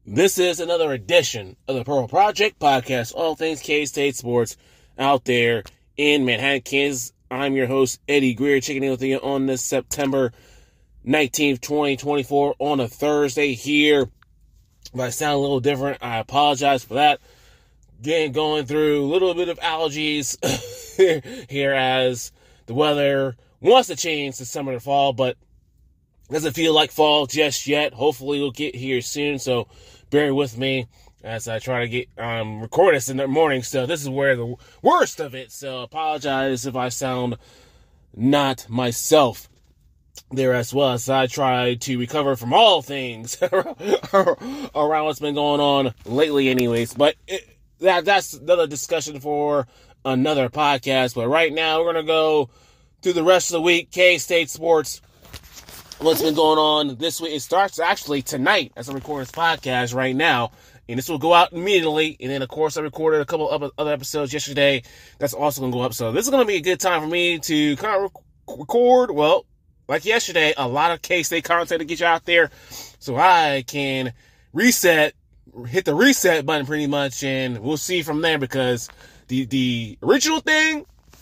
This is another edition of the Purple Project Podcast, all things K-State sports out there in Manhattan, Kansas. I'm your host, Eddie Greer, checking in with you on this September 19th, 2024, on a Thursday here. If I sound a little different, I apologize for that. Going through a little bit of allergies here as the weather wants to change to summer to fall, but doesn't feel like fall just yet. Hopefully it'll get here soon, so bear with me as I try to get record this in the morning. So this is where the worst of it. So apologize if I sound not myself there, as well as I try to recover from all things around what's been going on lately anyways. But that's another discussion for another podcast. But right now we're going to go through the rest of the week. K-State sports. What's been going on this week? It starts actually tonight as I'm recording this podcast right now. And this will go out immediately. And then, of course, I recorded a couple of other episodes yesterday. That's also going to go up. So this is going to be a good time for me to kind of record, well, like yesterday, a lot of K-State content to get you out there. So I can hit the reset button pretty much. And we'll see from there, because the original thing,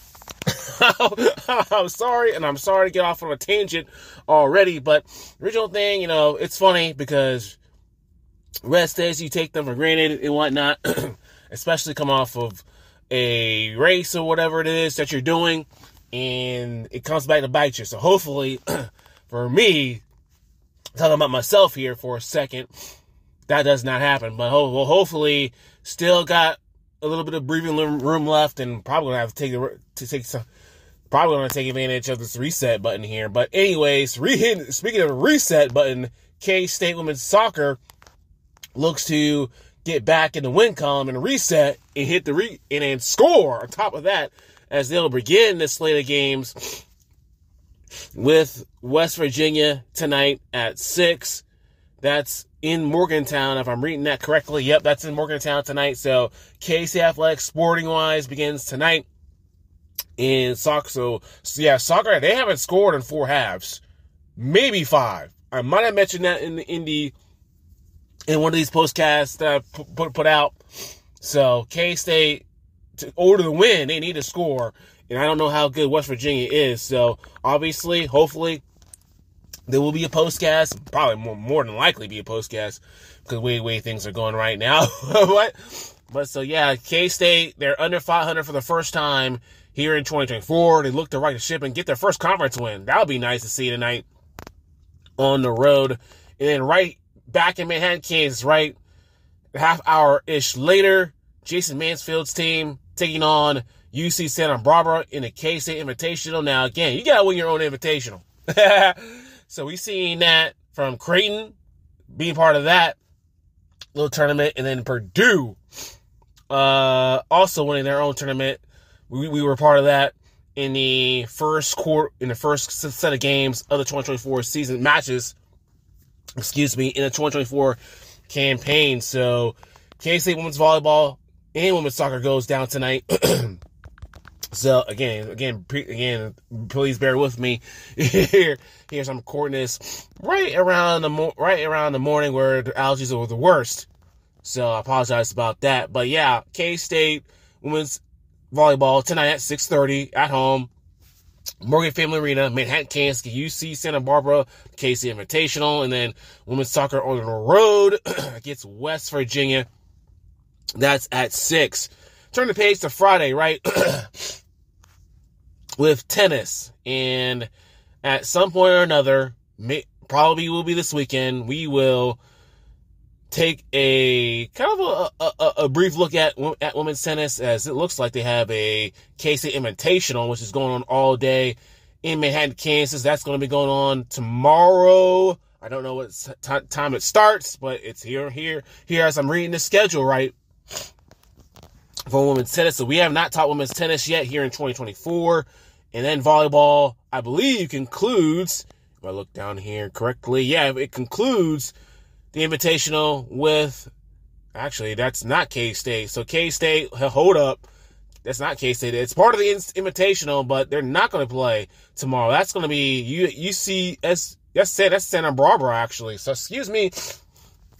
I'm sorry, and I'm sorry to get off on a tangent already, but the original thing, it's funny because rest days, you take them for granted and whatnot, especially come off of a race or whatever it is that you're doing, and it comes back to bite you. So hopefully, for me, talking about myself here for a second, that does not happen, but hopefully still got a little bit of breathing room left, and probably gonna have to take advantage of this reset button here. But anyways, speaking of reset button, K-State women's soccer looks to get back in the win column and reset and hit and then score on top of that, as they'll begin this slate of games with West Virginia tonight at 6. That's in Morgantown, if I'm reading that correctly. Yep, that's in Morgantown tonight. So KC Athletics, sporting-wise, begins tonight in soccer. So yeah, soccer, they haven't scored in 4 halves. Maybe 5. I might have mentioned that in one of these postcasts that I put out. So K-State, to order the win, they need to score. And I don't know how good West Virginia is. So obviously, hopefully, there will be a postcast, probably more than likely be a postcast, because the way things are going right now. But so yeah, K-State, they're under 500 for the first time here in 2024. They look to right the ship and get their first conference win. That would be nice to see tonight on the road. And then right back in Manhattan, Kansas, right, a half hour-ish later, Jason Mansfield's team taking on UC Santa Barbara in the K-State Invitational. Now, again, you got to win your own Invitational. So we seen that from Creighton being part of that little tournament, and then Purdue also winning their own tournament. We were part of that in the first set of games of the 2024 season matches. In the 2024 campaign. So K-State women's volleyball and women's soccer goes down tonight. So again, please bear with me. Here's I'm recording this right around the morning where the allergies are the worst. So I apologize about that. But yeah, K-State women's volleyball tonight at 6:30 at home, Morgan Family Arena, Manhattan, Kansas, UC Santa Barbara, KC Invitational, and then women's soccer on the road against West Virginia. That's at 6. Turn the page to Friday, right? With tennis, and at some point or another, probably will be this weekend, we will take a kind of a brief look at women's tennis, as it looks like they have a K-State Invitational, which is going on all day in Manhattan, Kansas. That's going to be going on tomorrow. I don't know what time it starts, but it's here as I'm reading the schedule, right, for women's tennis. So we have not taught women's tennis yet here in 2024. And then volleyball, I believe, concludes, if I look down here correctly, yeah, it concludes the Invitational with, actually, that's not K-State. So K-State, hold up, that's not K-State. It's part of the Invitational, but they're not going to play tomorrow. That's going to be UCS. That's Santa Barbara, actually. So excuse me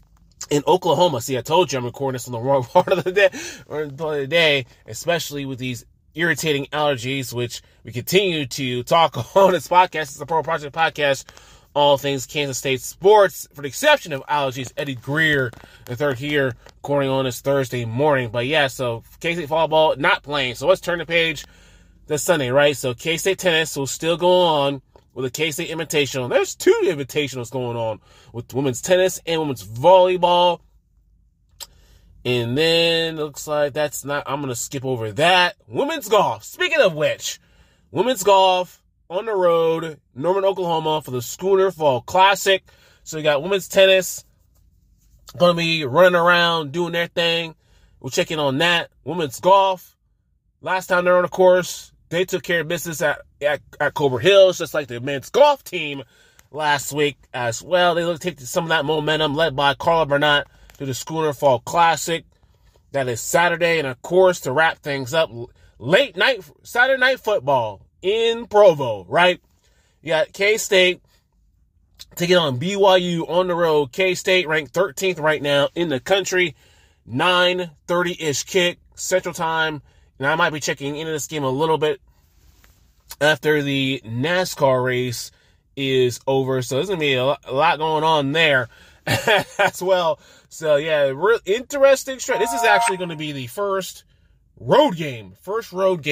in Oklahoma. See, I told you I'm recording this on the wrong part of the day, especially with these irritating allergies, which we continue to talk on this podcast. It's a Pro Project Podcast, all things Kansas State sports, for the exception of allergies. Eddie Greer, the third here, recording on this Thursday morning. But yeah, so K-State volleyball not playing. So let's turn the page to Sunday, right? So K-State tennis will still go on with a K-State Invitational. There's 2 invitationals going on with women's tennis and women's volleyball. And then it looks like that's not, I'm going to skip over that. Women's golf. Speaking of which, women's golf on the road, Norman, Oklahoma for the Schooner Fall Classic. So you got women's tennis going to be running around doing their thing. We'll check in on that. Women's golf. Last time they're on the course, they took care of business at Cobra Hills, just like the men's golf team last week as well. They look to take some of that momentum led by Carla Bernat to the Schooner Fall Classic. That is Saturday, and of course, to wrap things up, late night, Saturday night football in Provo, right? You got K-State taking on BYU on the road. K-State ranked 13th right now in the country. 9:30-ish kick, Central Time. And I might be checking into this game a little bit after the NASCAR race is over. So there's going to be a lot going on there as well. So yeah, real interesting stretch. This is actually going to be the first road game. First,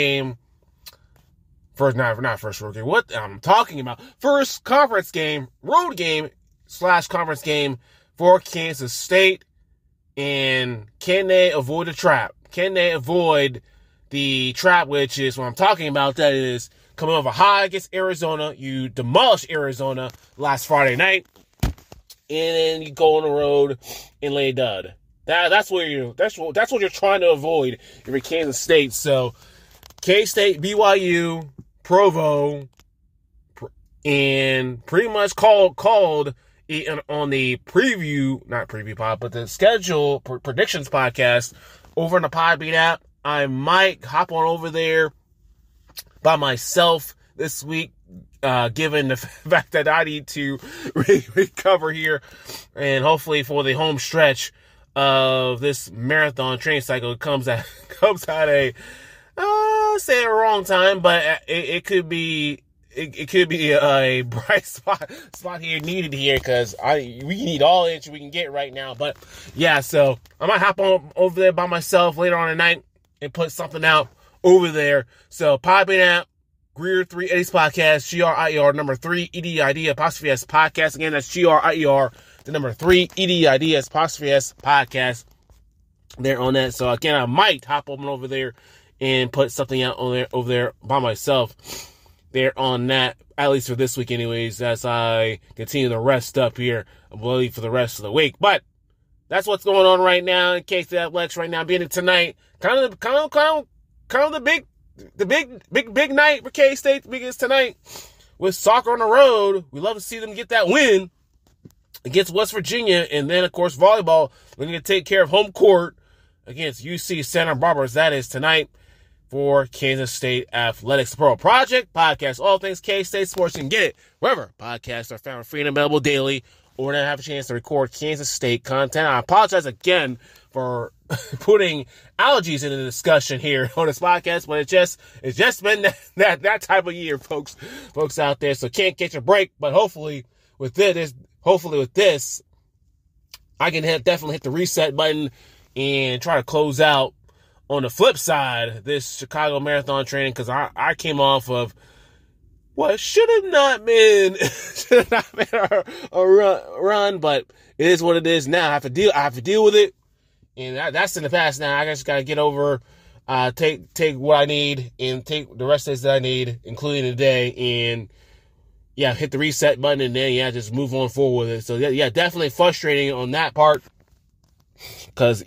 not first road game. What I'm talking about. First conference game, road game / conference game for Kansas State. And can they avoid the trap? Can they avoid the trap, which is what I'm talking about? That is coming off a high against Arizona. You demolished Arizona last Friday night, and then you go on the road and lay a dud. That's what you're trying to avoid if you're Kansas State. So K-State, BYU, Provo, and pretty much called on the not preview pod, but the schedule predictions podcast over in the Podbean app. I might hop on over there by myself this week, given the fact that I need to recover here, and hopefully for the home stretch of this marathon training cycle, it comes at a say a wrong time, but it could be a bright spot here needed here, because we need all the inch we can get right now. But yeah, so I might hop on over there by myself later on tonight and put something out over there. So Podbean app, Greer 3 Eddie's podcast, GRIER number 3 EDID apostrophe S podcast. Again, that's GRIER the number 3 EDID apostrophe S podcast. There on that. So again, I might hop over there and put something out over there by myself there on that, at least for this week anyways, as I continue to rest up here, I believe, for the rest of the week. But that's what's going on right now in K-State Athletics right now, beginning tonight. Kind of the big night for K-State begins tonight with soccer on the road. We love to see them get that win against West Virginia, and then of course volleyball. We're going to take care of home court against UC Santa Barbara. That is tonight for Kansas State Athletics. Pro Project Podcast, all things K-State sports. You can get it wherever podcasts are found, free and available daily, or when I have a chance to record Kansas State content. I apologize again for putting allergies into the discussion here on this podcast, but it's just been that type of year, folks out there. So can't catch a break, but hopefully with this, I can definitely hit the reset button and try to close out on the flip side this Chicago Marathon training, because I came off of what should have not been a run, but it is what it is now. I have to deal with it, and that's in the past now. I just gotta get over, take what I need and take the rest of this that I need, including today, and yeah, hit the reset button, and then just move on forward with it. So yeah, definitely frustrating on that part, because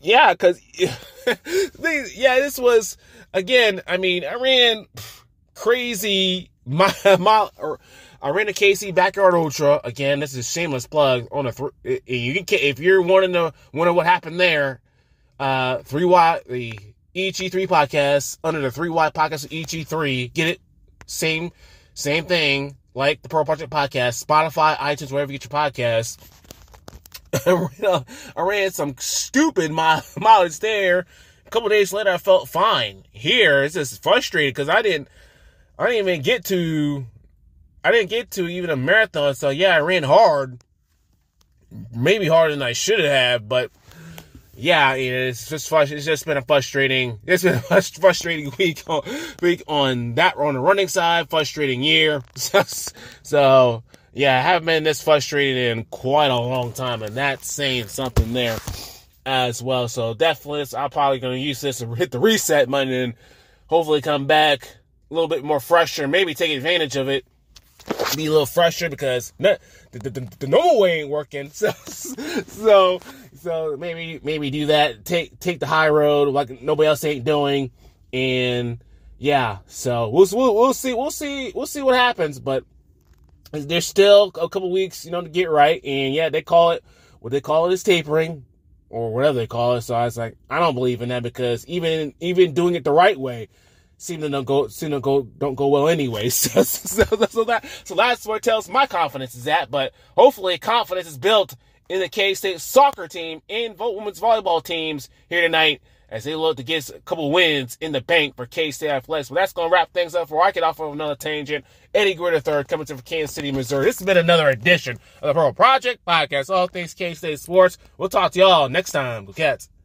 this was, again, I mean, I ran crazy. I ran a KC Backyard Ultra. Again, this is a shameless plug on if you're wanting to wonder what happened there, 3Y, the EG3 podcast, under the 3Y podcast of EG3. Get it? Same thing like the Pro Project Podcast, Spotify, iTunes, wherever you get your podcasts. I ran some stupid mileage there. A couple days later, I felt fine. Here, it's just frustrating because I didn't get to even a marathon. So yeah, I ran hard, maybe harder than I should have, but yeah, it's just been a frustrating week on the running side, frustrating year. So yeah, I haven't been this frustrated in quite a long time, and that's saying something there as well. So definitely, I'm probably going to use this and hit the reset button and hopefully come back a little bit more fresher, maybe take advantage of it, be a little fresher because the normal way ain't working. So maybe do that. Take the high road like nobody else ain't doing, and yeah. So we'll see what happens. But there's still a couple weeks, to get right. And yeah, they call it is tapering or whatever they call it. So I was like, I don't believe in that because even doing it the right way don't go well anyway. So that's where it tells my confidence is at. But hopefully confidence is built in the K-State soccer team and women's volleyball teams here tonight as they look to get a couple wins in the bank for K-State Athletics. But that's going to wrap things up before I get off of another tangent. Eddie Greer III coming to from Kansas City, Missouri. This has been another edition of the Pearl Project Podcast, all things K-State sports. We'll talk to y'all next time. Go Cats.